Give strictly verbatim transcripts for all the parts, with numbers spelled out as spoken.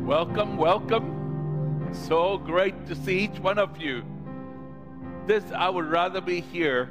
Welcome, welcome. So great to see each one of you. This, I would rather be here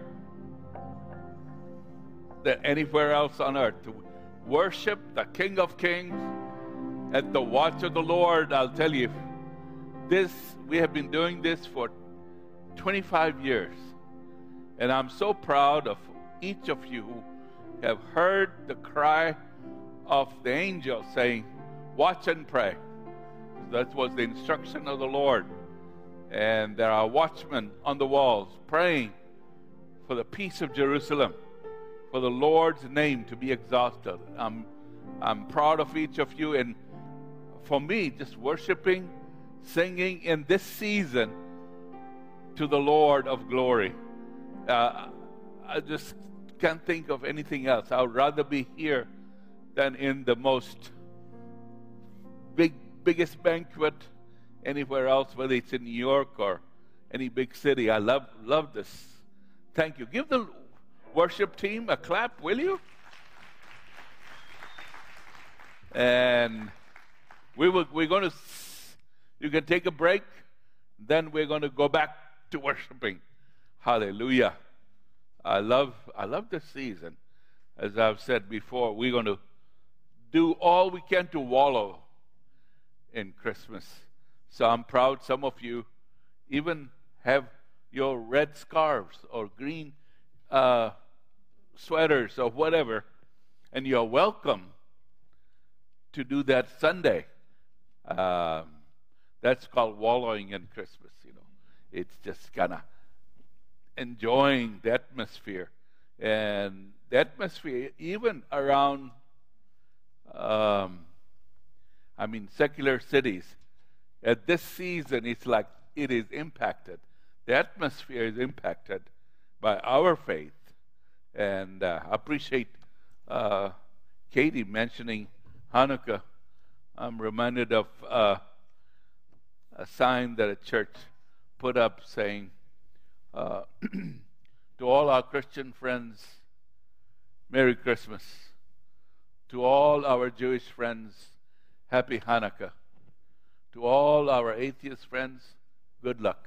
than anywhere else on earth to worship the King of Kings at the watch of the Lord. I'll tell you, this we have been doing this for twenty-five years, and I'm so proud of each of you who have heard the cry of the angel saying, "Watch and pray." That was the instruction of the Lord. And there are watchmen on the walls praying for the peace of Jerusalem, for the Lord's name to be exalted. I'm, I'm proud of each of you. And for me, just worshiping, singing in this season to the Lord of glory. Uh, I just can't think of anything else. I would rather be here than in the most big biggest banquet anywhere else, whether it's in New York or any big city. I love love this. Thank you. Give the worship team a clap, will you? And we will, we're going to, you can take a break, then we're going to go back to worshiping. Hallelujah. I love, I love this season. As I've said before, we're going to do all we can to wallow in Christmas. So I'm proud some of you even have your red scarves or green uh, sweaters or whatever, and you're welcome to do that Sunday. Um, that's called wallowing in Christmas, you know. It's just kind of enjoying the atmosphere. And the atmosphere, even around um, I mean, secular cities, at this season, it's like it is impacted. The atmosphere is impacted by our faith. And uh, I appreciate uh, Katie mentioning Hanukkah. I'm reminded of uh, a sign that a church put up saying, uh, to all our Christian friends, Merry Christmas. To all our Jewish friends, Happy Hanukkah. To all our atheist friends, good luck.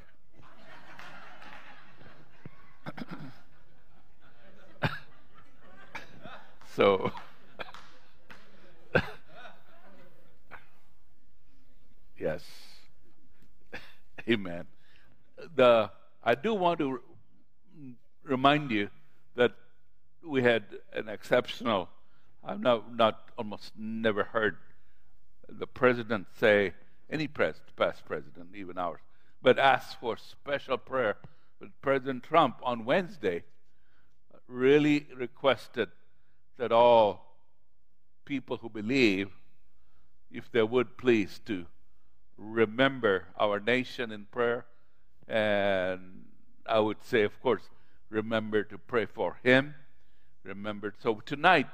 So, yes. Amen. The I do want to remind you that we had an exceptional, I've not, not almost never heard the president say, any pres- past president, even ours, but ask for special prayer. But President Trump on Wednesday really requested that all people who believe, if they would please, to remember our nation in prayer. And I would say, of course, remember to pray for him. Remember. So tonight,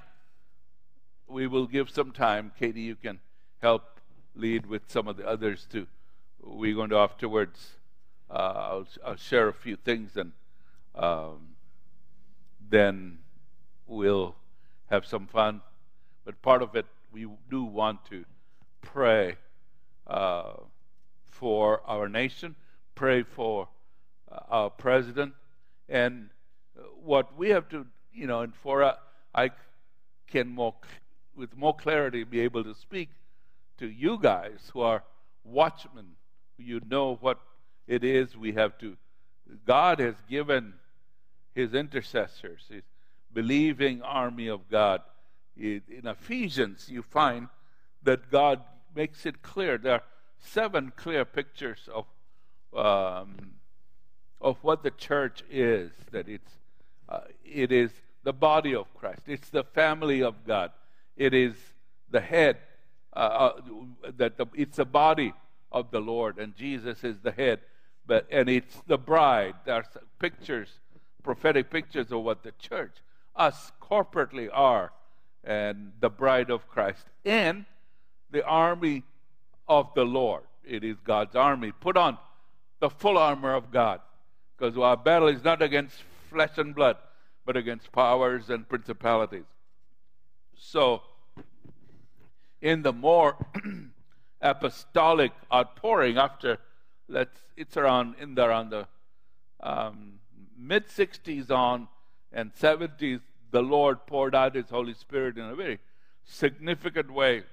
we will give some time. Katie, you can help lead with some of the others too. We're going to afterwards, uh, I'll, I'll share a few things, and um, then we'll have some fun. But part of it, we do want to pray uh, for our nation, pray for uh, our president, and what we have to, you know, and for uh, I can more, with more clarity, be able to speak to you guys who are watchmen. You know what it is we have to. God has given his intercessors, his believing army of God. In Ephesians, you find that God makes it clear. There are seven clear pictures of um, of what the church is. That it's uh, it is the body of Christ. It's the family of God. It is the head. Uh, uh, that the, it's the body of the Lord, and Jesus is the head. But and it's the bride. There are pictures, prophetic pictures of what the church, us corporately are, and the bride of Christ, and the army of the Lord. It is God's army. Put on the full armor of God, because our battle is not against flesh and blood, but against powers and principalities. So, in the more apostolic outpouring after, let's, it's around, in the, around the um, mid-sixties on and seventies, the Lord poured out His Holy Spirit in a very significant way.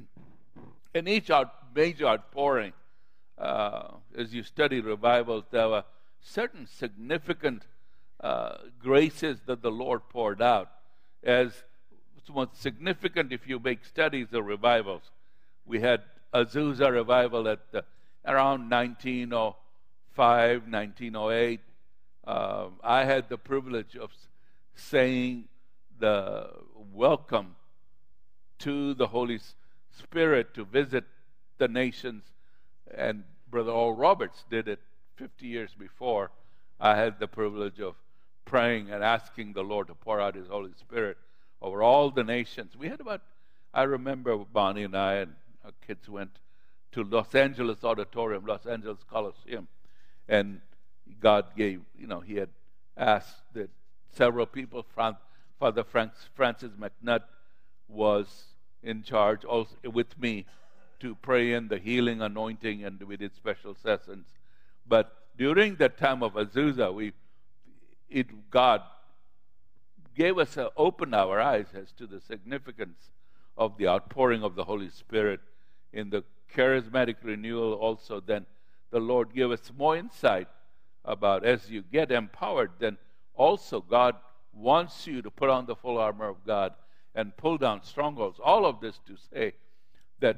In each out, major outpouring, uh, as you study revivals, there were certain significant uh, graces that the Lord poured out. As what's significant if you make studies of revivals, we had Azusa revival at uh, around nineteen oh five, nineteen oh eight. Uh, I had the privilege of saying the welcome to the Holy Spirit to visit the nations, and Brother Oral Roberts did it fifty years before. I had the privilege of praying and asking the Lord to pour out His Holy Spirit over all the nations. We had about, I remember Bonnie and I and our kids went to Los Angeles Auditorium, Los Angeles Coliseum, and God gave, you know, He had asked that several people, Father Francis McNutt was in charge also with me to pray in the healing anointing, and we did special sessions. But during that time of Azusa, we, it, God gave us, a, opened our eyes as to the significance of the outpouring of the Holy Spirit in the charismatic renewal. Also, then the Lord gave us more insight about, as you get empowered, then also God wants you to put on the full armor of God and pull down strongholds. All of this to say that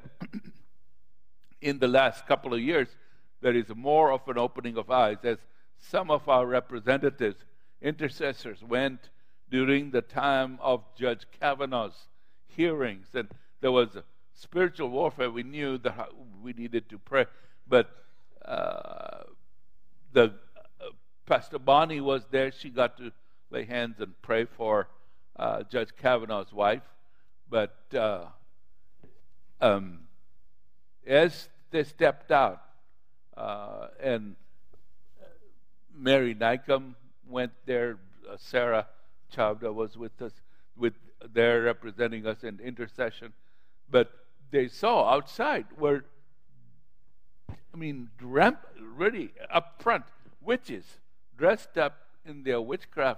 in the last couple of years, there is more of an opening of eyes, as some of our representatives, intercessors, went during the time of Judge Kavanaugh's hearings, and there was a spiritual warfare. We knew that we needed to pray, but uh, the uh, Pastor Bonnie was there. She got to lay hands and pray for uh, Judge Kavanaugh's wife. But uh, um, as they stepped out, uh, and Mary Nycom went there, uh, Sarah Chavda was with us, with there representing us in intercession. But they saw outside were, I mean, ramp, really up front, witches dressed up in their witchcraft,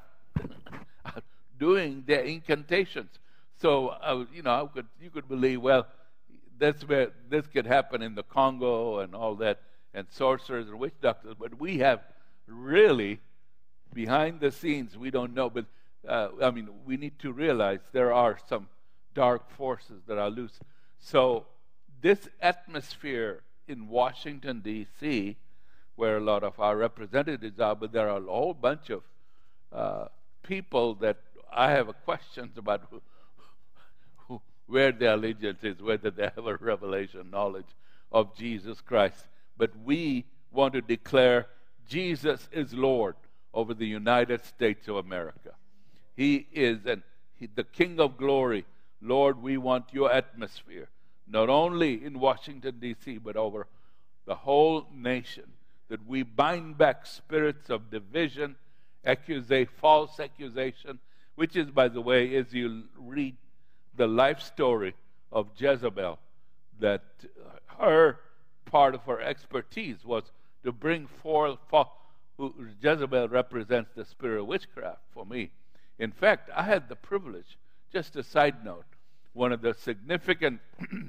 doing their incantations. So, uh, you know, I could, you could believe, well, that's where this could happen in the Congo and all that, and sorcerers and witch doctors. But we have really, behind the scenes, we don't know. But, uh, I mean, we need to realize there are some dark forces that are loose. So this atmosphere in Washington, D C, where a lot of our representatives are, but there are a whole bunch of uh, people that I have questions about who, who, where their allegiance is, whether they have a revelation knowledge of Jesus Christ. But we want to declare Jesus is Lord over the United States of America. He is an, he, the King of glory. Lord, we want your atmosphere, not only in Washington, D C, but over the whole nation, that we bind back spirits of division, accusation, false accusation, which is, by the way, as you read the life story of Jezebel, that her part of her expertise was to bring forth, who Jezebel represents the spirit of witchcraft for me. In fact, I had the privilege, just a side note, one of the significant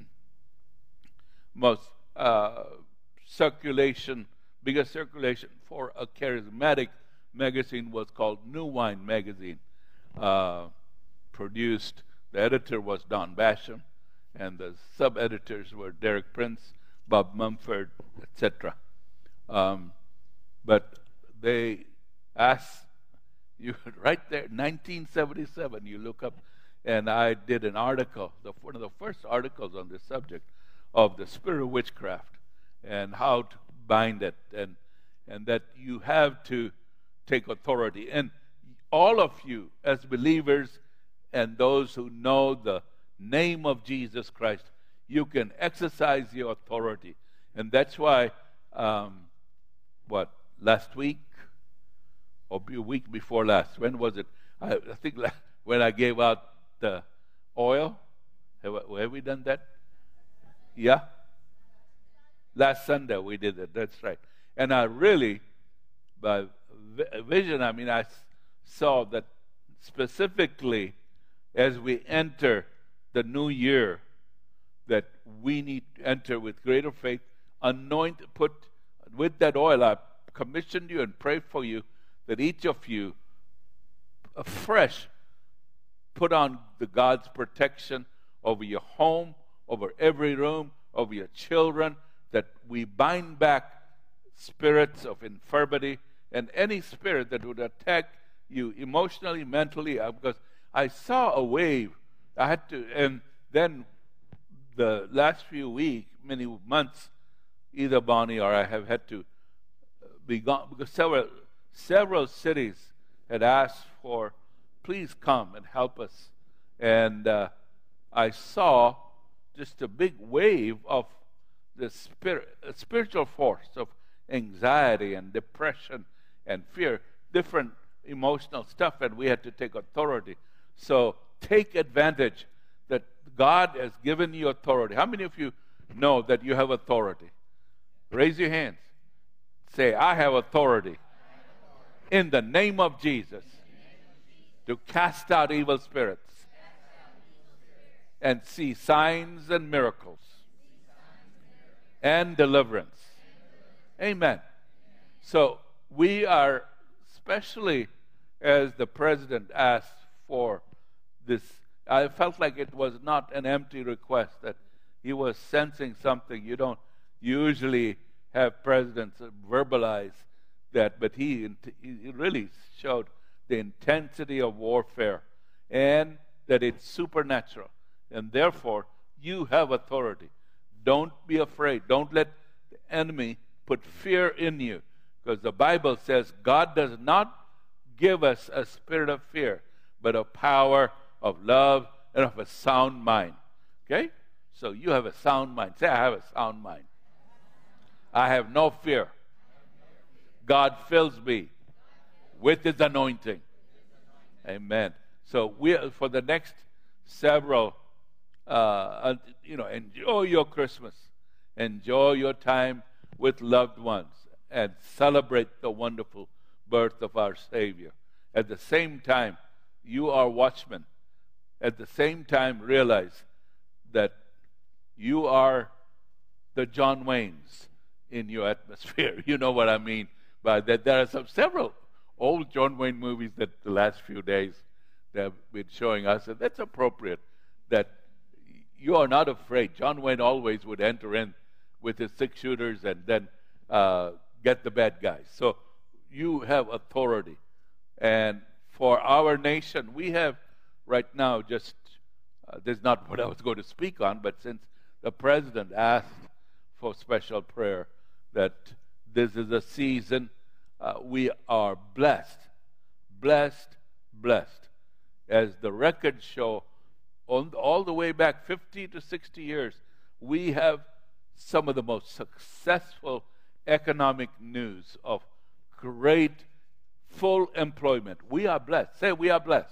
most uh, circulation, biggest circulation for a charismatic magazine was called New Wine Magazine. Uh, produced, the editor was Don Basham, and the sub-editors were Derek Prince, Bob Mumford, et cetera. Um, but they asked, you right there, nineteen seventy-seven, you look up, and I did an article, the, one of the first articles on this subject of the spirit of witchcraft and how to bind it, and and that you have to take authority. And all of you as believers and those who know the name of Jesus Christ, you can exercise your authority. And that's why, um, what, last week or a week before last, when was it? I, I think last, when I gave out the oil. Have, have we done that? Yeah? Last Sunday we did it. That's right. And I really, by vision, I mean, I saw that specifically as we enter the new year, that we need to enter with greater faith, anoint, put with that oil. I commissioned you and pray for you that each of you afresh put on the God's protection over your home, over every room, over your children, that we bind back spirits of infirmity and any spirit that would attack you emotionally, mentally, uh, because I saw a wave. I had to, and then the last few weeks, many months, either Bonnie or I have had to be gone because several several cities had asked for, please come and help us. And uh, I saw just a big wave of the spirit, a spiritual force of anxiety and depression and fear, different emotional stuff, and we had to take authority. So take advantage that God has given you authority. How many of you know that you have authority? Raise your hands. Say, I have authority in the name of Jesus to cast out evil spirits and see signs and miracles and deliverance. Amen. So we are, especially as the president asked for this, I felt like it was not an empty request, that he was sensing something. You don't usually have presidents verbalize that, but he, he really showed the intensity of warfare and that it's supernatural. And therefore, you have authority. Don't be afraid. Don't let the enemy put fear in you, because the Bible says God does not give us a spirit of fear, but of power, of love, and of a sound mind. Okay? So you have a sound mind. Say, I have a sound mind. I have no fear. God fills me with His anointing. Amen. So we, for the next several, uh, you know, enjoy your Christmas, enjoy your time with loved ones, and celebrate the wonderful birth of our Savior. At the same time, you are watchmen. At the same time, realize that you are the John Waynes in your atmosphere. You know what I mean by that. There are some several old John Wayne movies that the last few days they have been showing us, and that's appropriate, that you are not afraid. John Wayne always would enter in with his six shooters and then uh, get the bad guys. So you have authority. And for our nation, we have right now just, uh, this is not what I was going to speak on, but since the president asked for special prayer, that this is a season uh, we are blessed, blessed, blessed. As the records show, on, all the way back fifty to sixty years, we have some of the most successful economic news of great full employment. We are blessed. Say, we are blessed.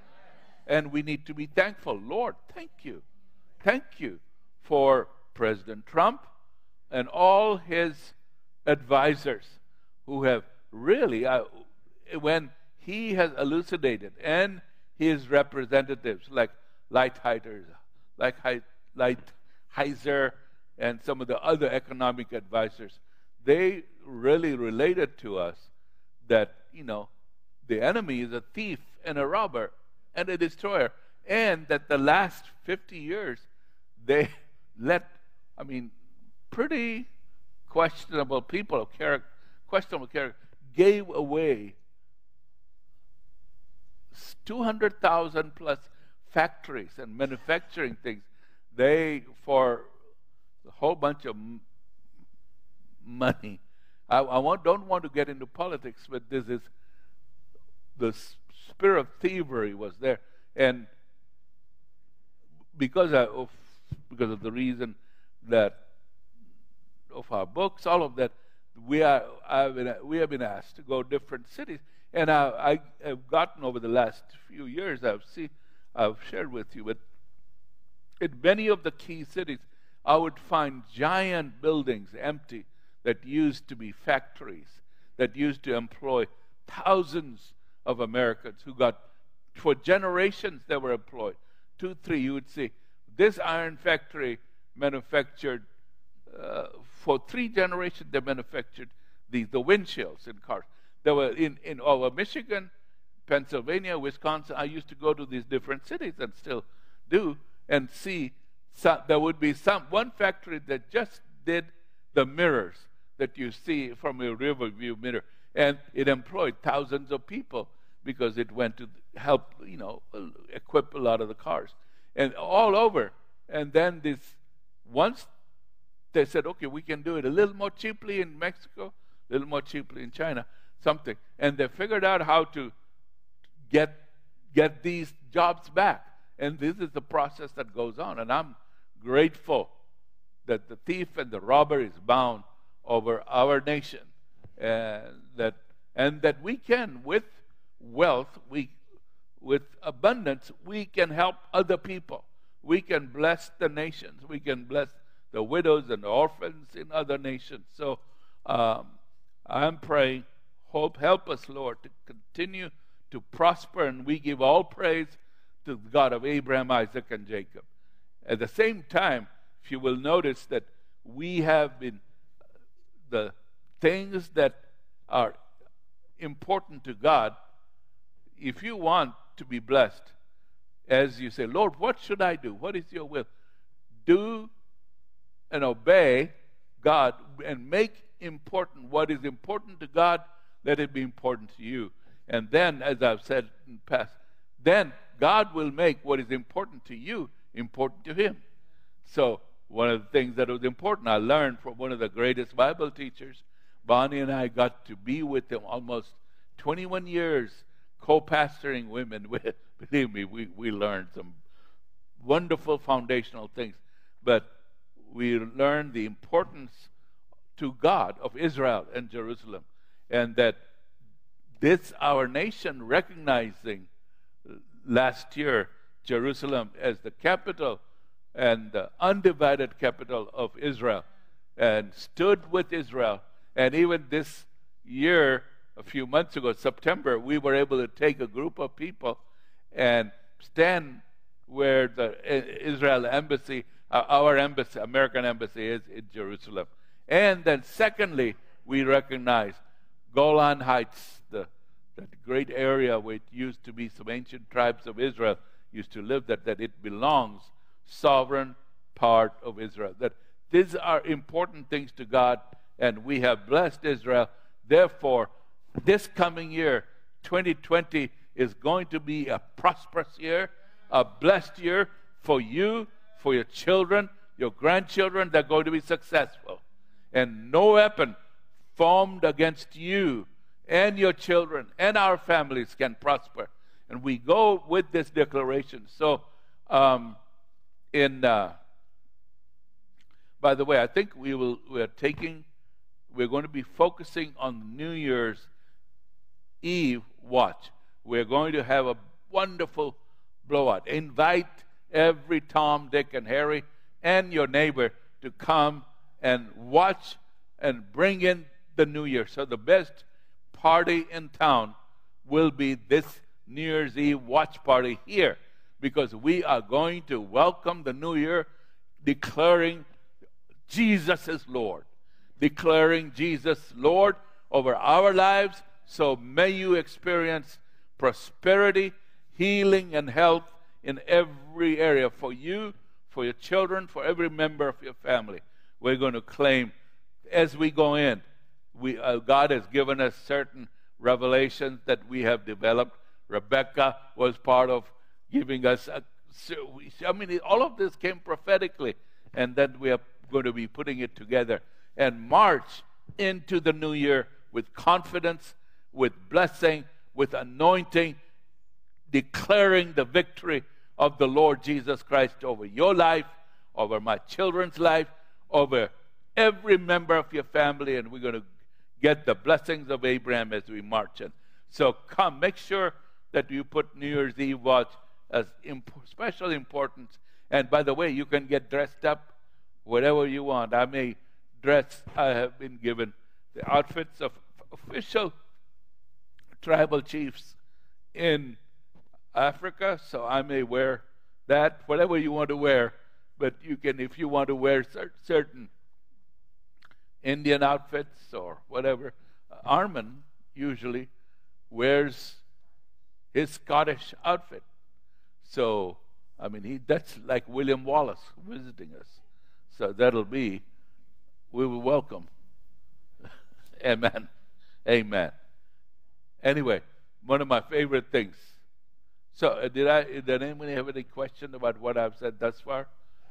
And we need to be thankful. Lord, thank you. Thank you for President Trump and all his advisors who have really, uh, when he has elucidated, and his representatives like Lighthizer, like Lighthizer, and some of the other economic advisors, they really related to us that, you know, the enemy is a thief and a robber and a destroyer, and that the last fifty years they let, I mean, pretty questionable people of character, questionable character, gave away two hundred thousand plus factories and manufacturing things. They, for a whole bunch of m- money. I, I want, don't want to get into politics, but this is, the spirit of thievery was there. And because of, because of the reason that of our books, all of that, we are I've been, we have been asked to go different cities. And I, I have gotten over the last few years, I've seen, I've shared with you, but in many of the key cities, I would find giant buildings empty that used to be factories, that used to employ thousands of Americans who got, for generations they were employed. Two, three, you would see, this iron factory manufactured, uh, for three generations they manufactured the, the windshields in cars. There were in, in over Michigan, Pennsylvania, Wisconsin. I used to go to these different cities and still do, and see some, there would be some one factory that just did the mirrors that you see from a river view mirror, and it employed thousands of people because it went to help, you know, equip a lot of the cars, and all over. And then this, once they said, okay, we can do it a little more cheaply in Mexico, a little more cheaply in China, something, and they figured out how to get get these jobs back. And this is the process that goes on. And I'm grateful that the thief and the robber is bound over our nation, and that and that we can, with wealth, we with abundance, we can help other people. We can bless the nations. We can bless the widows and the orphans in other nations. So um, I'm praying, hope, help us, Lord, to continue to prosper, and we give all praise to the God of Abraham, Isaac, and Jacob. At the same time, if you will notice that we have been, the things that are important to God, if you want to be blessed, as you say, Lord, what should I do? What is your will? Do and obey God and make important what is important to God, let it be important to you. And then, as I've said in the past, then God will make what is important to you important to Him. So one of the things that was important, I learned from one of the greatest Bible teachers. Bonnie and I got to be with him almost twenty-one years, co-pastoring women. Believe me, we, we learned some wonderful foundational things. But we learned the importance to God of Israel and Jerusalem, and that this, our nation, recognizing last year Jerusalem as the capital and the undivided capital of Israel, and stood with Israel. And even this year, a few months ago, September, we were able to take a group of people and stand where the Israel embassy, our embassy, American embassy, is in Jerusalem. And then secondly, we recognize Golan Heights, the that great area where it used to be some ancient tribes of Israel used to live, that, that it belongs, sovereign part of Israel. That these are important things to God, and we have blessed Israel. Therefore, this coming year, twenty twenty, is going to be a prosperous year, a blessed year for you, for your children, your grandchildren. They're going to be successful. And no weapon formed against you and your children and our families can prosper. And we go with this declaration. So, um, in uh, by the way, I think we will. We are taking. We're going to be focusing on New Year's Eve watch. We're going to have a wonderful blowout. Invite every Tom, Dick, and Harry and your neighbor to come and watch and bring in the New Year. So the best party in town will be this New Year's Eve watch party here, because we are going to welcome the New Year declaring Jesus is Lord, declaring Jesus Lord over our lives. So may you experience prosperity, healing, and health in every area for you, for your children, for every member of your family. We're going to claim as we go in. We, uh, God has given us certain revelations that we have developed. Rebecca was part of giving us, a, I mean, all of this came prophetically, and then we are going to be putting it together and march into the new year with confidence, with blessing, with anointing, declaring the victory of the Lord Jesus Christ over your life, over my children's life, over every member of your family, and we're going to get the blessings of Abraham as we march in. So come, make sure that you put New Year's Eve watch as imp- special importance. And by the way, you can get dressed up whatever you want. I may dress, I have been given the outfits of official tribal chiefs in Africa, so I may wear that, whatever you want to wear. But you can, if you want to wear cer- certain Indian outfits or whatever. Uh, Armin usually wears his Scottish outfit. So, I mean, he that's like William Wallace visiting us. So that'll be, we will welcome. Amen. Amen. Anyway, one of my favorite things. So, uh, did I? Did anybody have any question about what I've said thus far?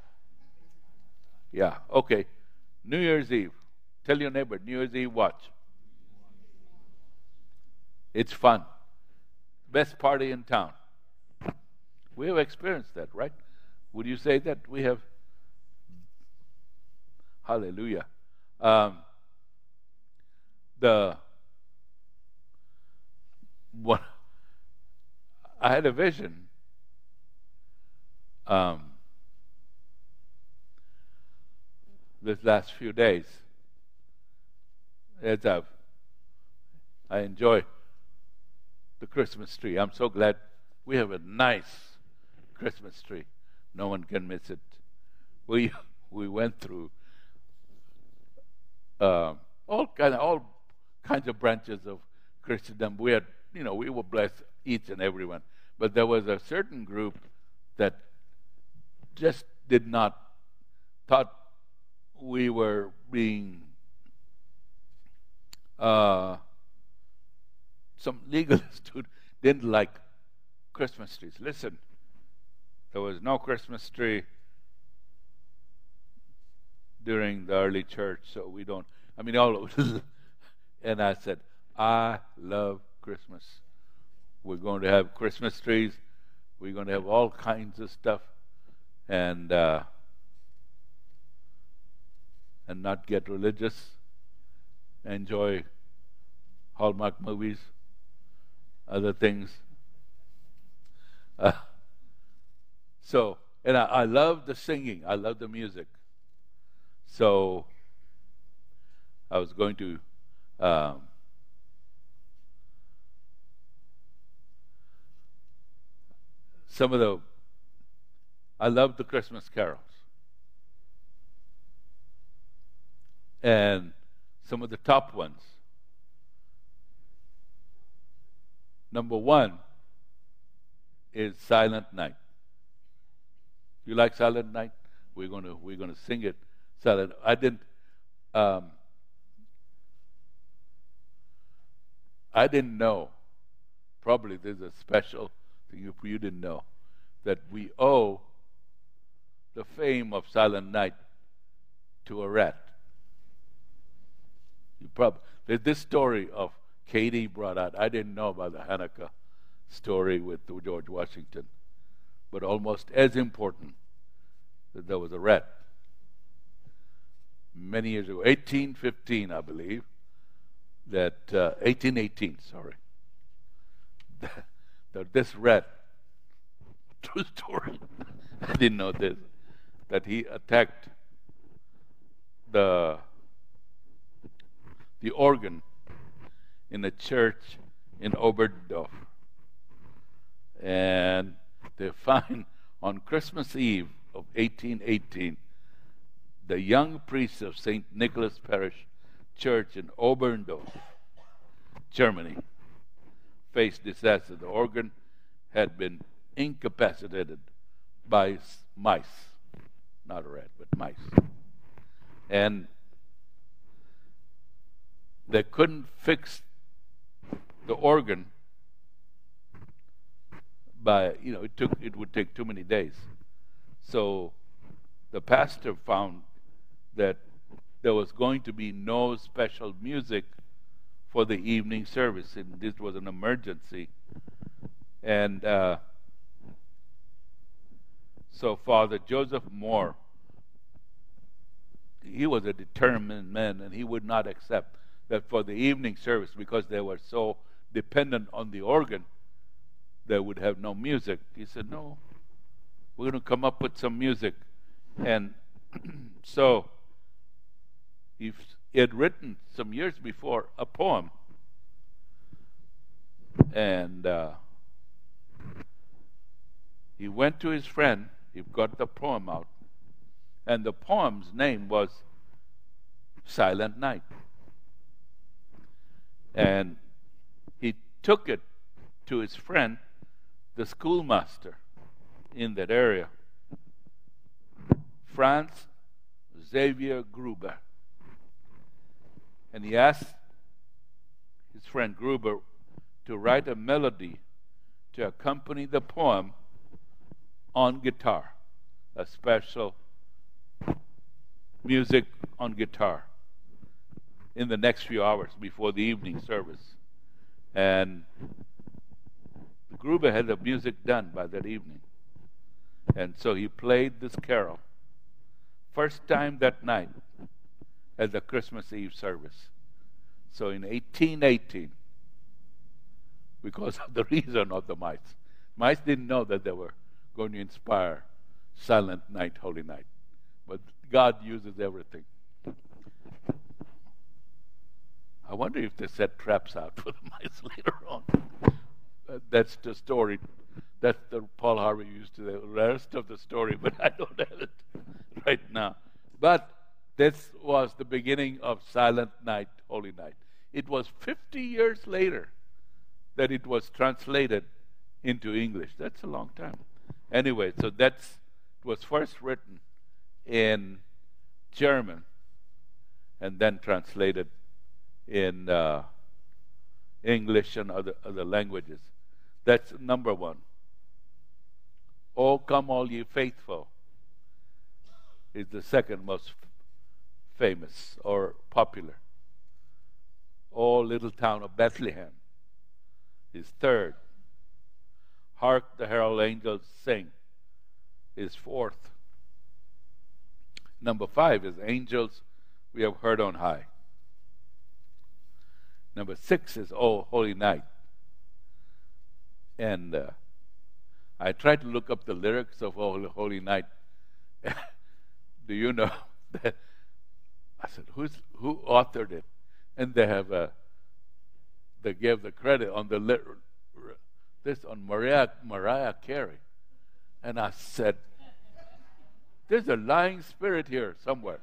Yeah. Okay. New Year's Eve. Tell your neighbor, New Year's Eve watch. It's fun. Best party in town. We have experienced that, right? Would you say that we have? Hallelujah. Um, the what I had a vision. Um, this last few days, as I've, I enjoy the Christmas tree. I'm so glad we have a nice Christmas tree. No one can miss it. We we went through uh, all kind of all kinds of branches of Christendom. We had, you know, we were blessed, each and every one. But there was a certain group that just did not thought we were being uh, some legalists who didn't like Christmas trees. Listen, there was no Christmas tree during the early church, so we don't. I mean, all. And I said, I love Christmas. We're going to have Christmas trees. We're going to have all kinds of stuff, and uh, and not get religious. Enjoy Hallmark movies, other things. Uh, so, and I, I love the singing. I love the music. So, I was going to um, some of the. I love the Christmas carols, and some of the top ones. Number one is Silent Night. You like Silent Night? We're going to we're going to sing it. Silent. I didn't. Um, I didn't know. Probably there's a special thing if you didn't know that we owe the fame of Silent Night to a rat. You probably there's this story of Katie brought out. I didn't know about the Hanukkah story with George Washington, but almost as important that there was a rat many years ago, eighteen fifteen, I believe. That uh, eighteen eighteen, sorry. That, that this rat, true story. I didn't know this. That he attacked the the organ in a church in Oberdorf. And they find on Christmas Eve of eighteen eighteen, the young priest of Saint Nicholas Parish Church in Oberndorf, Germany, faced disaster. The organ had been incapacitated by mice, not a rat, but mice. And they couldn't fix the organ by, you know, it took it would take too many days. So the pastor found that there was going to be no special music for the evening service, and this was an emergency. And uh, so Father Joseph Moore, he was a determined man, and he would not accept that for the evening service, because they were so dependent on the organ, they would have no music. He said, no, we're going to come up with some music. And So he had written some years before a poem, and uh, he went to his friend. He got the poem out, and the poem's name was Silent Night. And he took it to his friend, the schoolmaster in that area, Franz Xavier Gruber. And he asked his friend Gruber to write a melody to accompany the poem on guitar, a special music on guitar in the next few hours before the evening service. And Gruber had the music done by that evening. And so he played this carol, first time that night at the Christmas Eve service. So in eighteen eighteen, because of the reason of the mice, mice didn't know that they were going to inspire Silent Night, Holy Night. But God uses everything. I wonder if they set traps out for the mice later on. Uh, that's the story. That's the Paul Harvey used to the rest of the story, but I don't have it right now. But this was the beginning of Silent Night, Holy Night. It was fifty years later that it was translated into English. That's a long time. Anyway, so that's it was first written in German and then translated in uh, English and other, other languages. That's number one. Oh, come all ye faithful is the second most f- famous or popular. Oh, little town of Bethlehem is third. Hark the herald angels sing is fourth. Number five is Angels We Have Heard on High. Number six is Oh, Holy Night. And uh, I tried to look up the lyrics of Oh, Holy Night. Do you know that? I said, Who's, who authored it? And they have a, they gave the credit on the lit, this on Mariah, Mariah Carey. And I said, there's a lying spirit here somewhere.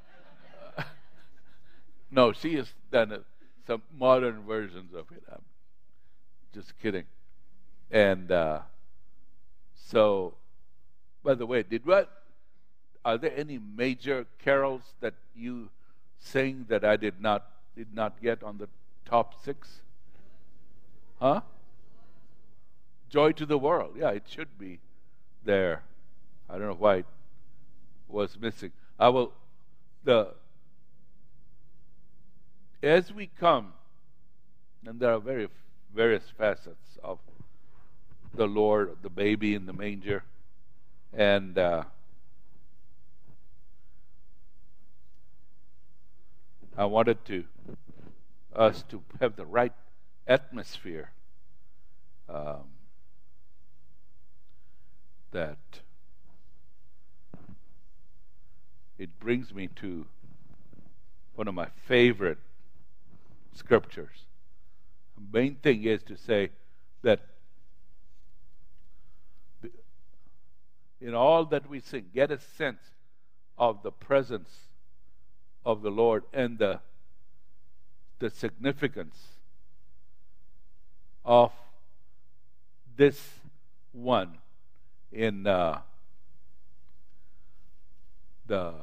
No, she has done a, some modern versions of it. I'm just kidding. And uh, so, by the way, did what? Are there any major carols that you sing that I did not did not get on the top six? Huh? Joy to the World. Yeah, it should be there. I don't know why it was missing. I will the as we come, and there are very various facets of the Lord, the baby in the manger, and uh, I wanted to us to have the right atmosphere um, that it brings me to one of my favorite scriptures. The main thing is to say that in all that we sing, get a sense of the presence of the Lord and the the significance of this one in uh, the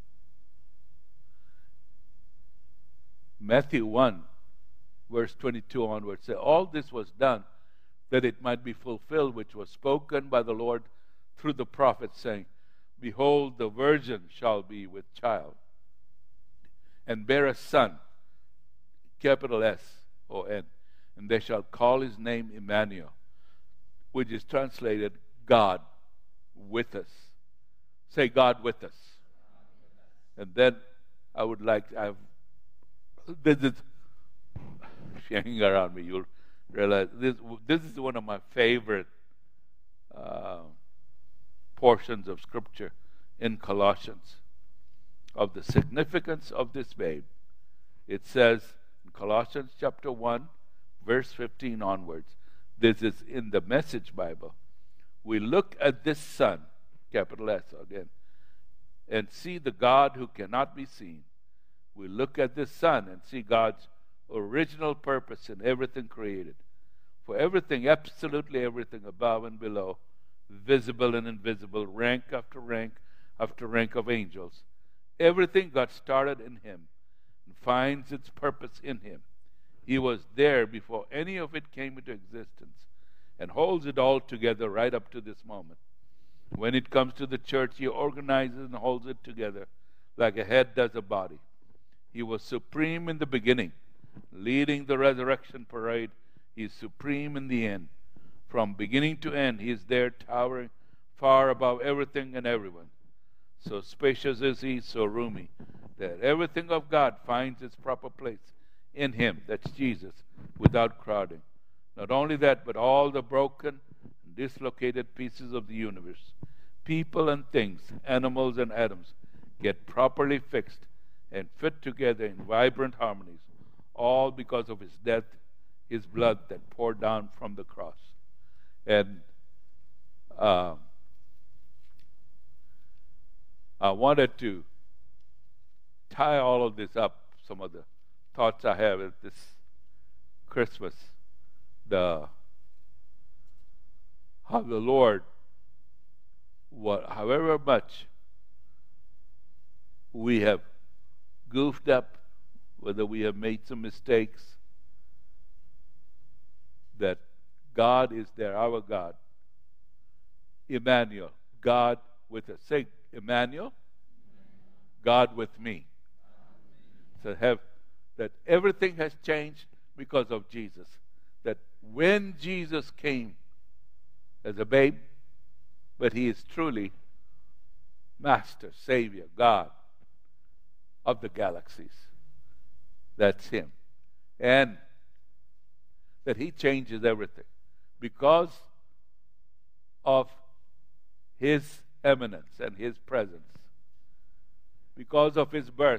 Matthew one, verse twenty-two onwards. Say, all this was done that it might be fulfilled, which was spoken by the Lord through the prophet, saying, Behold, the virgin shall be with child, and bear a son, capital S O N, and they shall call his name Emmanuel, which is translated God with us. Say, God with us. And then I would like, I've, this is, hanging around me, you'll realize this, this is one of my favorite uh, portions of Scripture in Colossians. of the significance of this babe, it says in Colossians chapter one, verse fifteen onwards, this is in the Message Bible, we look at this Son, capital S again, and see the God who cannot be seen. We look at this Son and see God's original purpose in everything created. For everything, absolutely everything above and below, visible and invisible, rank after rank after rank of angels, everything got started in Him and finds its purpose in Him. He was there before any of it came into existence and holds it all together right up to this moment. When it comes to the church, He organizes and holds it together like a head does a body. He was supreme in the beginning, leading the resurrection parade. He is supreme in the end. From beginning to end, He is there towering far above everything and everyone. So spacious is He, so roomy, that everything of God finds its proper place in Him, that's Jesus, without crowding. Not only that, but all the broken and dislocated pieces of the universe, people and things, animals and atoms, get properly fixed and fit together in vibrant harmonies, all because of His death, His blood that poured down from the cross. And uh, I wanted to tie all of this up, some of the thoughts I have at this Christmas, the how the Lord, what, however much we have goofed up, whether we have made some mistakes, that God is there, our God. Emmanuel, God with us. Say Emmanuel, God with me. So have that everything has changed because of Jesus. That when Jesus came as a babe, but He is truly Master, Savior, God of the galaxies. That's Him. And that He changes everything because of His eminence and His presence, because of His birth,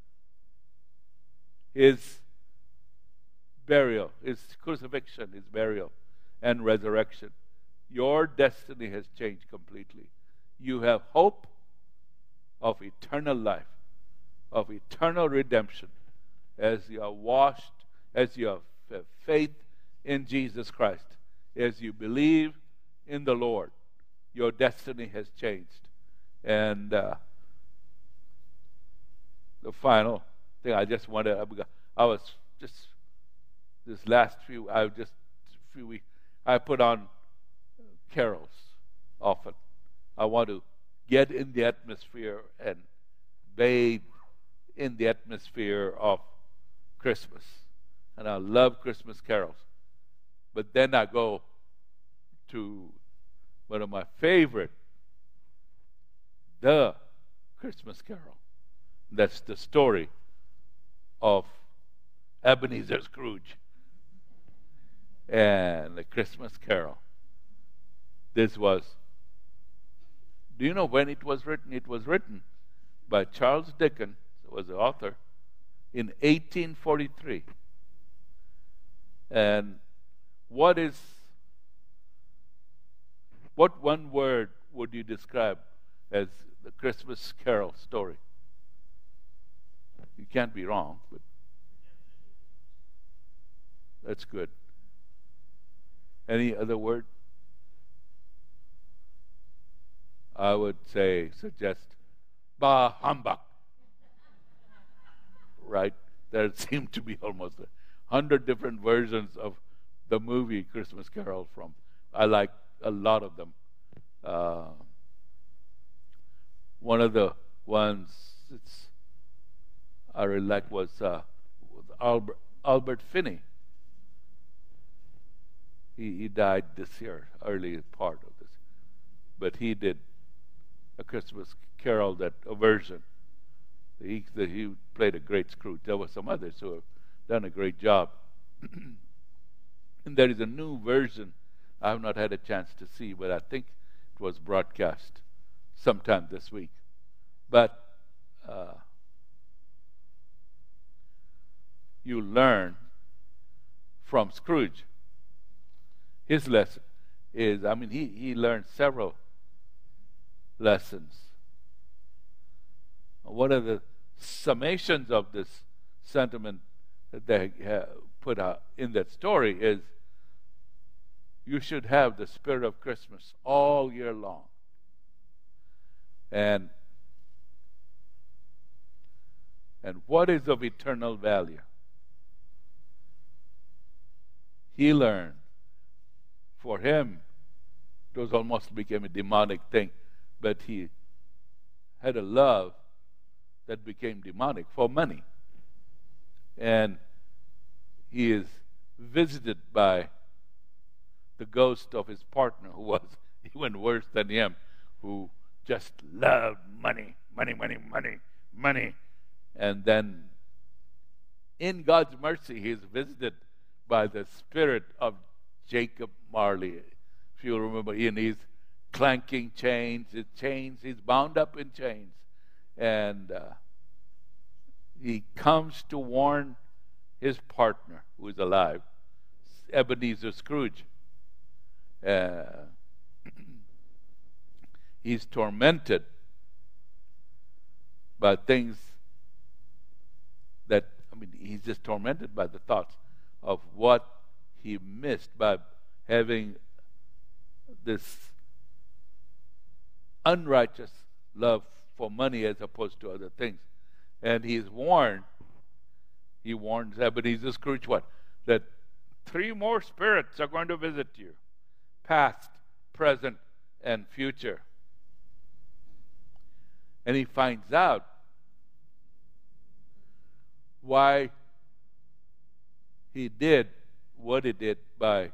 His burial, His crucifixion, His burial, and resurrection. Your destiny has changed completely. You have hope of eternal life, of eternal redemption, as you are washed, as you have faith in Jesus Christ, as you believe in the Lord. Your destiny has changed. And uh, the final thing I just wanted, I was just, this last few, I just, few weeks, I put on carols often. I want to get in the atmosphere and bathe in the atmosphere of Christmas. And I love Christmas carols. But then I go to one of my favorite, the Christmas Carol. That's the story of Ebenezer Scrooge and the Christmas Carol. This was, do you know when it was written? It was written by Charles Dickens, who was the author, in eighteen forty-three. And what is, what one word would you describe as the Christmas Carol story? You can't be wrong, but that's good. Any other word? I would say, suggest, bah humbug. Right? There seem to be almost a hundred different versions of the movie Christmas Carol from. I like a lot of them. Uh, one of the ones it's, I really like was uh, Albert, Albert Finney. He, he died this year, early part of this. But he did a Christmas Carol, that a version. He, the, he played a great Scrooge. There were some others who have done a great job. And there is a new version I have not had a chance to see, but I think it was broadcast sometime this week. But uh, you learn from Scrooge. His lesson is, I mean, he, he learned several lessons. One of the summations of this sentiment that they have put out in that story is, you should have the spirit of Christmas all year long. And and what is of eternal value? He learned. For him, it was almost became a demonic thing, but he had a love that became demonic for money. And he is visited by the ghost of his partner, who was even worse than him, who just loved money, money, money, money, money. And then, in God's mercy, he is visited by the spirit of Jacob Marley. If you remember, Ian, he's clanking chains, his chains, he's bound up in chains. And uh, he comes to warn his partner, who is alive, Ebenezer Scrooge. Uh, he's tormented by things that, I mean, he's just tormented by the thoughts of what he missed by having this unrighteous love for money as opposed to other things. And he's warned, he warns Ebenezer Scrooge what? That three more spirits are going to visit you. Past, present, and future. And he finds out why he did what he did by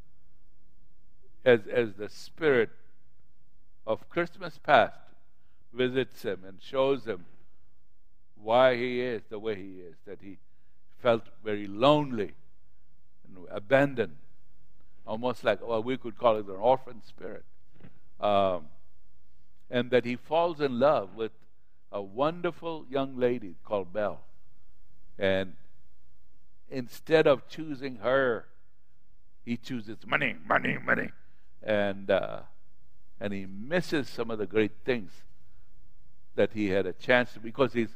as as the spirit of Christmas past visits him and shows him why he is the way he is, that he felt very lonely and abandoned, almost like, well, we could call it an orphan spirit, um, and that he falls in love with a wonderful young lady called Belle, and instead of choosing her, he chooses money, money, money, and uh, and he misses some of the great things that he had a chance to, because he's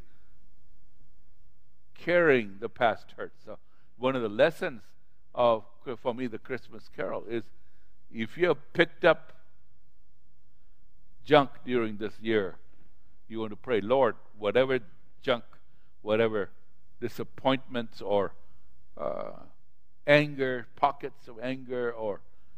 carrying the past hurt. So one of the lessons of, for me, the Christmas Carol is, if you have picked up junk during this year, you want to pray, Lord, whatever junk, whatever disappointments or uh, anger, pockets of anger or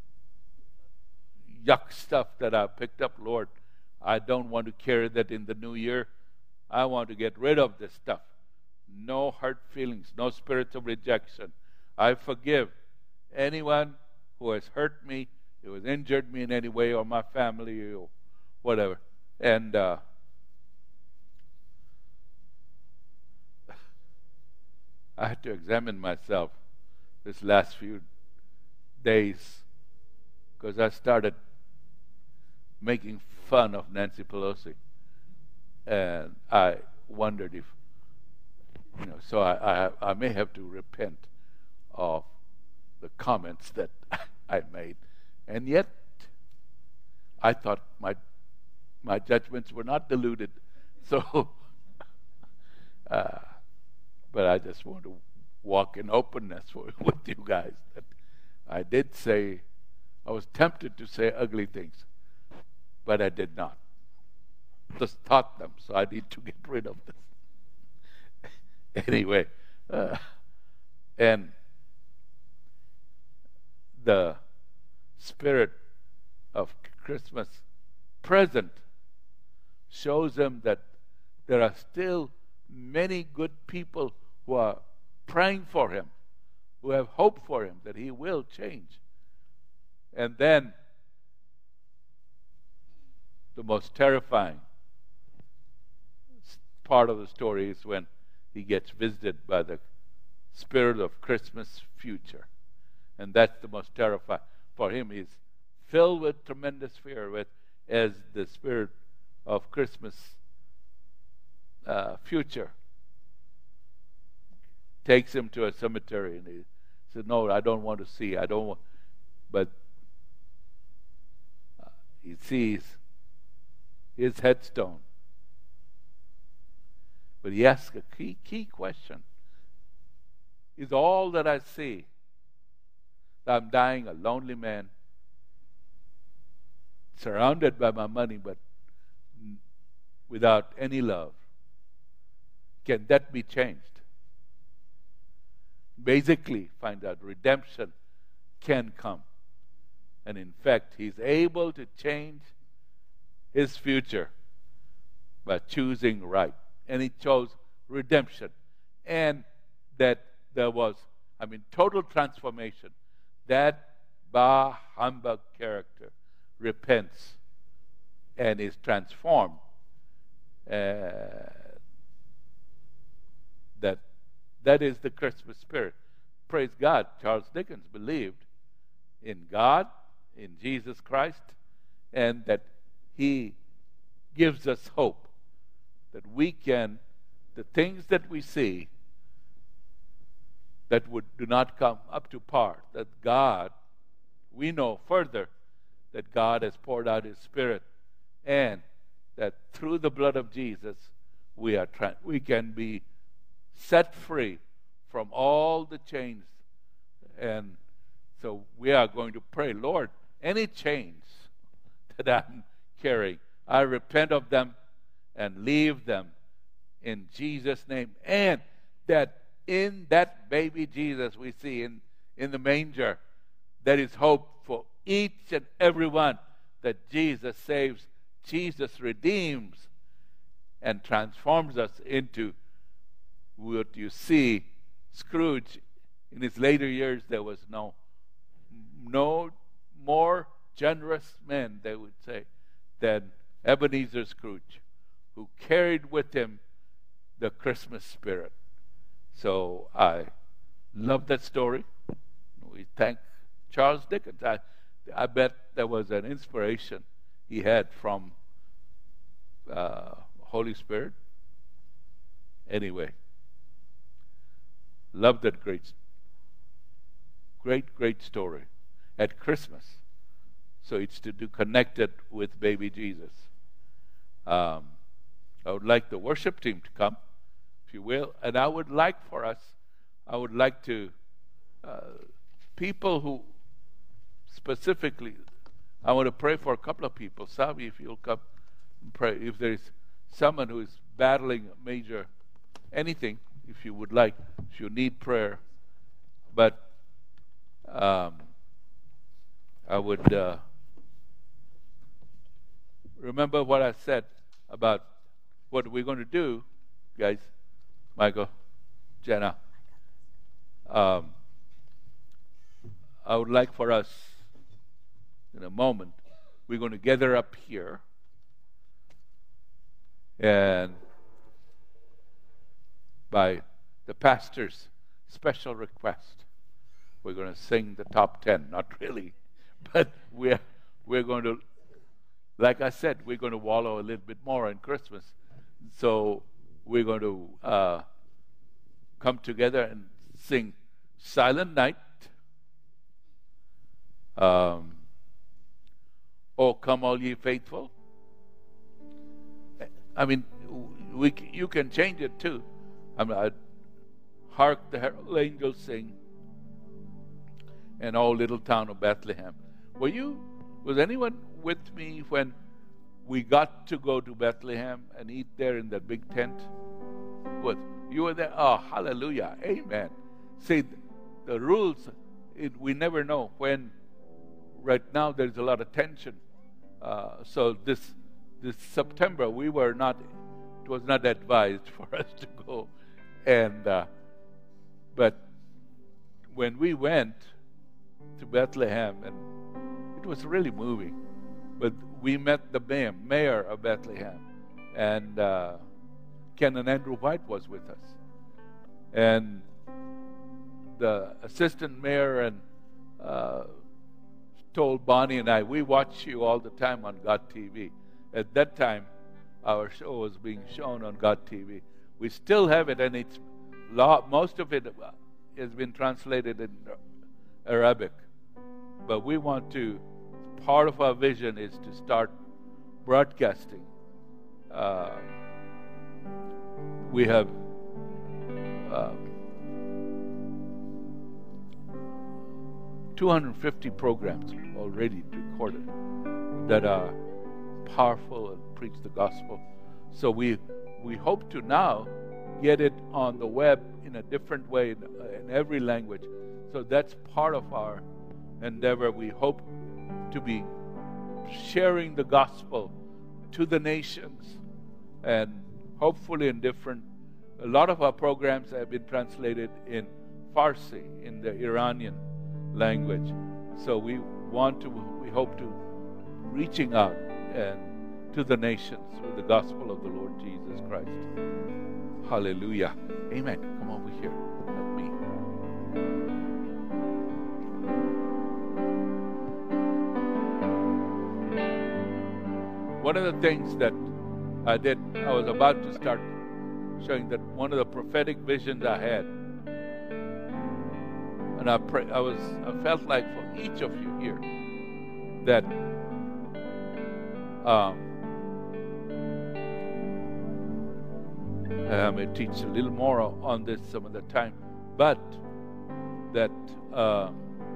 yuck stuff that I've picked up, Lord, I don't want to carry that in the new year. I want to get rid of this stuff. No hurt feelings, no spirits of rejection. I forgive anyone who has hurt me, who has injured me in any way, or my family, or whatever. And uh, I had to examine myself this last few days, because I started making fun of Nancy Pelosi. And I wondered if, you know, so I, I, I may have to repent of the comments that I made. And yet, I thought my my judgments were not diluted. So, uh, but I just want to walk in openness with you guys. That I did say, I was tempted to say ugly things, but I did not. Just thought them, so I need to get rid of this. Anyway, uh, and the spirit of Christmas present shows them that there are still many good people who are praying for him, who have hope for him, that he will change. And then the most terrifying part of the story is when he gets visited by the spirit of Christmas future. And that's the most terrifying. For him, he's filled with tremendous fear with as the spirit of Christmas uh, future. Takes him to a cemetery, and he said, "No, I don't want to see. I don't want." But uh, he sees his headstone. But he asks a key key question: is all that I see, that I'm dying a lonely man, surrounded by my money, but without any love, can that be changed? Basically, find out redemption can come. And in fact, he's able to change his future by choosing right. And he chose redemption. And that there was, I mean, total transformation. That Bah Humbug character repents and is transformed. Uh, that that is the Christmas spirit. Praise God. Charles Dickens believed in God, in Jesus Christ, and that he gives us hope that we can, the things that we see that would do not come up to par, that God, we know further that God has poured out his Spirit, and that through the blood of Jesus we are tra- we can be set free from all the chains. And so we are going to pray, Lord, any chains that I'm carrying, I repent of them and leave them in Jesus' name. And that in that baby Jesus we see in, in the manger, there is hope for each and every one, that Jesus saves, Jesus redeems and transforms us into what you see. Scrooge, in his later years, there was no, no more generous man, they would say, than Ebenezer Scrooge, who carried with him the Christmas spirit. So I love that story. We thank Charles Dickens. I, I bet there was an inspiration he had from uh, Holy Spirit. Anyway, love that great, great, great story at Christmas. So it's to do connected with baby Jesus. Um, I would like the worship team to come, if you will, and I would like for us, I would like to, uh, people who specifically, I want to pray for a couple of people. Savi, if you'll come and pray. If there is someone who is battling a major anything, if you would like, if you need prayer. But um, I would uh, remember what I said about what we're going to do, guys. Michael, Jenna. Um, I would like for us, in a moment, we're going to gather up here, and by the pastor's special request, we're going to sing the top ten. Not really, but we're we're going to, like I said, we're going to wallow a little bit more in Christmas. So we're going to uh, come together and sing Silent Night, um, Oh Come All Ye Faithful. I mean, we you can change it too. I mean, I'd hark the herald angels sing, and oh little town of Bethlehem. Were you, was anyone with me when we got to go to Bethlehem and eat there in that big tent? Was you were there? Oh, hallelujah, amen. See, the rules, it, we never know when. Right now, there's a lot of tension. Uh, so this this September, we were not. It was not advised for us to go, and uh, but when we went to Bethlehem, and it was really moving. But we met the mayor, mayor of Bethlehem, and uh, Ken and Andrew White was with us, and the assistant mayor and uh, told Bonnie and I, we watch you all the time on God T V. At that time, our show was being shown on God T V. We still have it, and it's lot, most of it has been translated in Arabic. But we want to, part of our vision is to start broadcasting. Uh, we have uh, two hundred fifty programs already recorded that are powerful and preach the gospel. So we we hope to now get it on the web in a different way in, in every language. So that's part of our endeavor. We hope to be sharing the gospel to the nations, and hopefully in different, a lot of our programs have been translated in Farsi, in the Iranian language. So we want to, we hope to reaching out and to the nations with the gospel of the Lord Jesus Christ. Hallelujah. Amen. Come over here. Help me. One of the things that I did, I was about to start showing that one of the prophetic visions I had, and I pray, I was, I felt like for each of you here that um, I may teach a little more on this some other time, but that uh,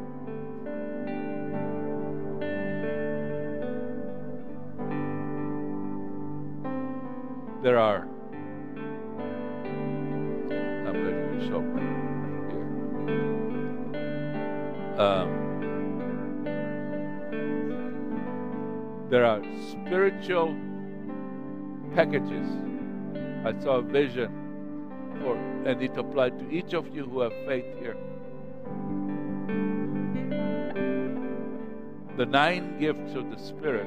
there are, I'm going to show here. Um, there are spiritual packages. I saw a vision for, and it applied to each of you who have faith here. The nine gifts of the Spirit: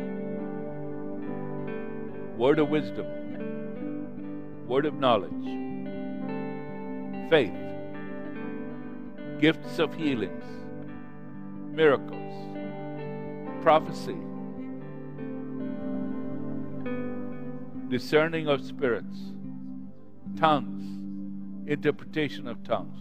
word of wisdom, word of knowledge, faith, gifts of healings, miracles, prophecy, discerning of spirits, tongues, interpretation of tongues.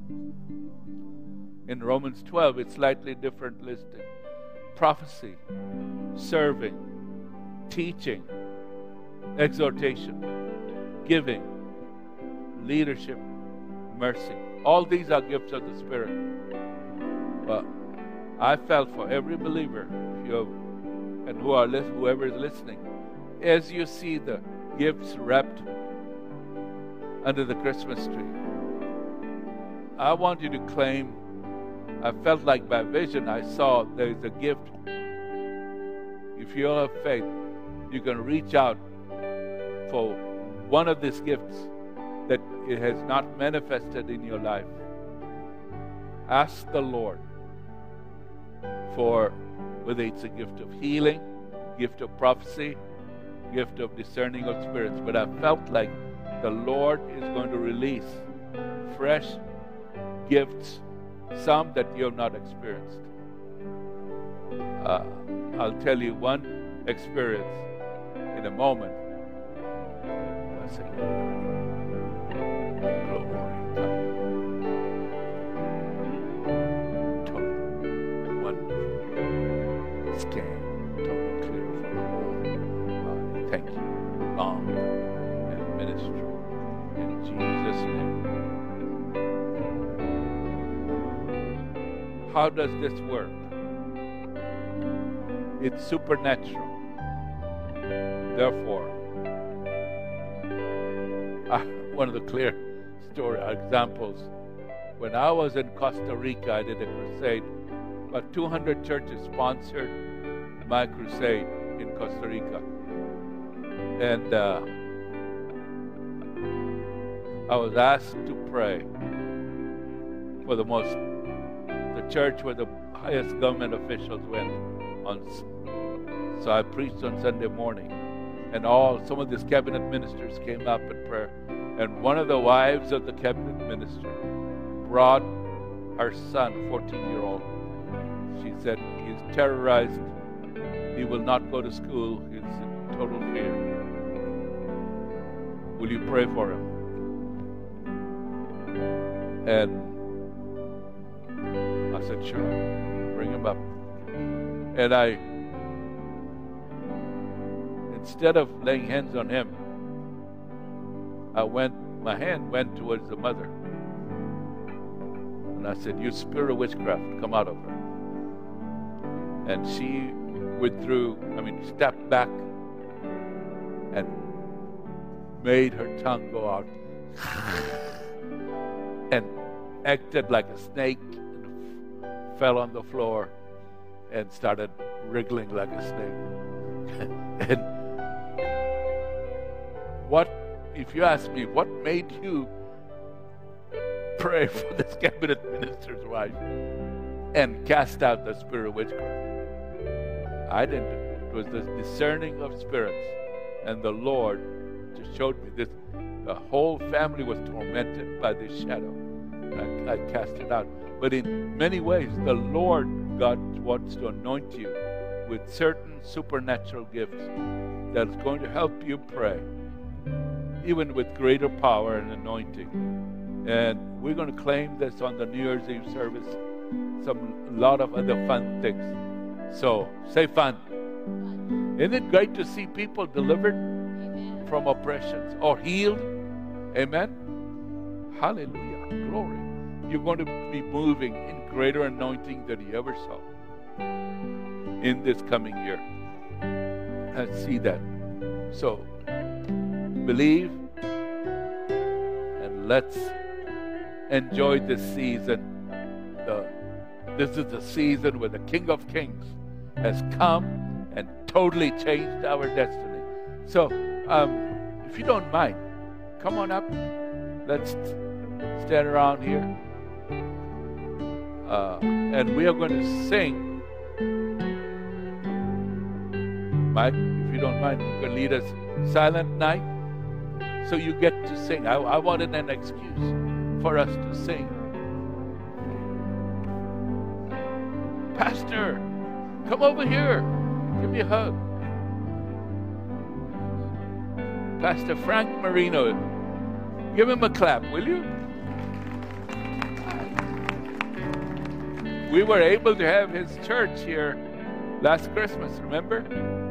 In Romans twelve, it's slightly different listing. Prophecy, serving, teaching, exhortation, giving, leadership, mercy. All these are gifts of the Spirit. But I felt for every believer, if you have, and who are list, whoever is listening, as you see the gifts wrapped under the Christmas tree, I want you to claim. I felt like by vision I saw there is a gift. If you have faith, you can reach out for one of these gifts that it has not manifested in your life. Ask the Lord for whether it's a gift of healing, gift of prophecy, gift of discerning of spirits. But I felt like the Lord is going to release fresh gifts, some that you have not experienced. Uh, I'll tell you one experience in a moment. I say, glory. Total, wonderful, scan, total clear for the whole body. Thank you. Long and ministry in Jesus' name. How does this work? It's supernatural. Therefore, uh, one of the clear story examples, when I was in Costa Rica, I did a crusade. About two hundred churches sponsored my crusade in Costa Rica. And uh, I was asked to pray for the most, the church where the highest government officials went on. So I preached on Sunday morning, and all some of these cabinet ministers came up in prayer. And one of the wives of the cabinet minister brought her son, fourteen-year-old. She said, he's terrorized. He will not go to school. He's in total fear. will you pray for him? And I said, sure, bring him up. And I, instead of laying hands on him, I went, my hand went towards the mother. And I said, you spirit of witchcraft, come out of her. And she withdrew, I mean, stepped back and made her tongue go out and acted like a snake, and fell on the floor and started wriggling like a snake. And what, if you ask me, what made you pray for this cabinet minister's wife and cast out the spirit of witchcraft? I didn't. It was the discerning of spirits, and the Lord just showed me this. The whole family was tormented by this shadow. I, I cast it out. But in many ways, the Lord God wants to anoint you with certain supernatural gifts that is going to help you pray, even with greater power and anointing. And we're going to claim this on the New Year's Eve service. Some a lot of other fun things. So say fun. Isn't it great to see people delivered Amen. From oppressions or healed? Amen. Hallelujah. Glory. You're going to be moving in greater anointing than you ever saw in this coming year. And see that. So believe and let's enjoy this season. The, this is the season where the King of Kings has come and totally changed our destiny. So um, if you don't mind, come on up. Let's stand around here. Uh, and we are going to sing. Mike, if you don't mind, you can lead us Silent Night. So you get to sing. I, I wanted an excuse for us to sing. Pastor, come over here. Give me a hug. Pastor Frank Marino, give him a clap, will you? We were able to have his church here last Christmas, remember?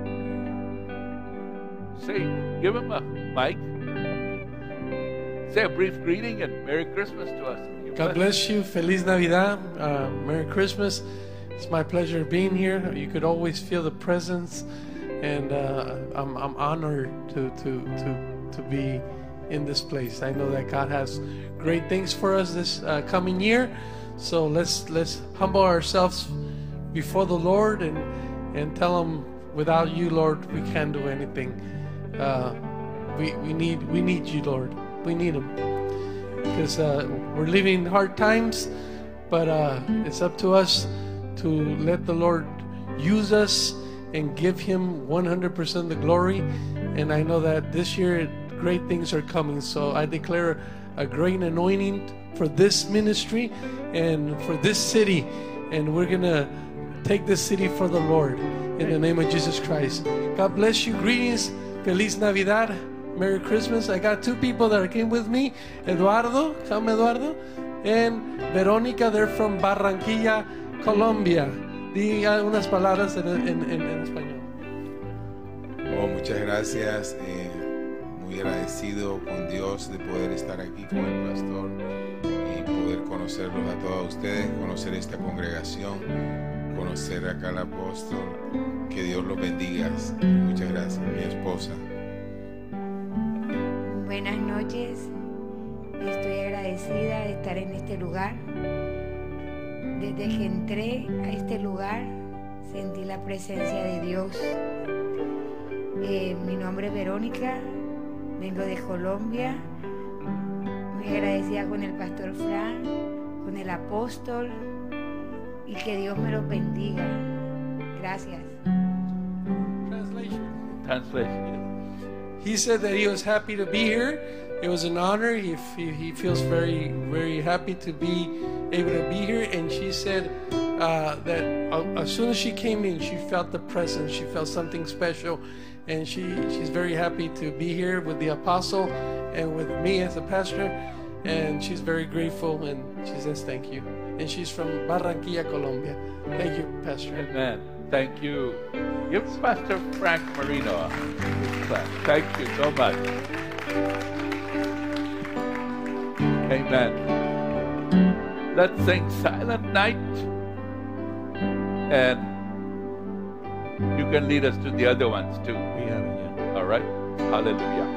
Say, give him a mic. Say a brief greeting and Merry Christmas to us. God bless you. Feliz Navidad. Uh, Merry Christmas. It's my pleasure being here. You could always feel the presence, and uh, I'm, I'm honored to, to, to, to be in this place. I know that God has great things for us this uh, coming year. So let's let's humble ourselves before the Lord and and tell Him, without you, Lord, we can't do anything. Uh, we we need we need you, Lord. We need Him because uh, we're living hard times, but uh, it's up to us to let the Lord use us and give Him one hundred percent the glory. And I know that this year great things are coming. So I declare a great anointing for this ministry and for this city, and we're gonna take this city for the Lord in the name of Jesus Christ. God bless you. Greetings. Feliz Navidad. Merry Christmas. I got two people that came with me. Eduardo, come Eduardo, and Veronica. They're from Barranquilla, Colombia. Diga unas palabras en, en, en, en español. Oh, muchas gracias. Eh, muy agradecido con Dios de poder estar aquí con el pastor y poder conocerlos a todos ustedes, conocer esta congregación, conocer acá al apóstol. Que Dios los bendiga. Muchas gracias, mi esposa. Buenas noches. Estoy agradecida de estar en este lugar. Desde que entré a este lugar, sentí la presencia de Dios. Eh, mi nombre es Verónica, vengo de Colombia. Muy agradecida con el pastor Fran, con el apóstol, y que Dios me los bendiga. Gracias. Translation. Translation. He said that he was happy to be here. It was an honor. He, he, he feels very, very happy to be able to be here. And she said uh, that uh, as soon as she came in, she felt the presence. She felt something special. And she, she's very happy to be here with the apostle and with me as a pastor. And she's very grateful, and she says thank you. And she's from Barranquilla, Colombia. Thank you, Pastor. Amen. Thank you. Give Pastor Frank Marino a big clap. Thank you so much. Amen. Let's sing Silent Night. And you can lead us to the other ones too. We haven't yet. All right? Hallelujah.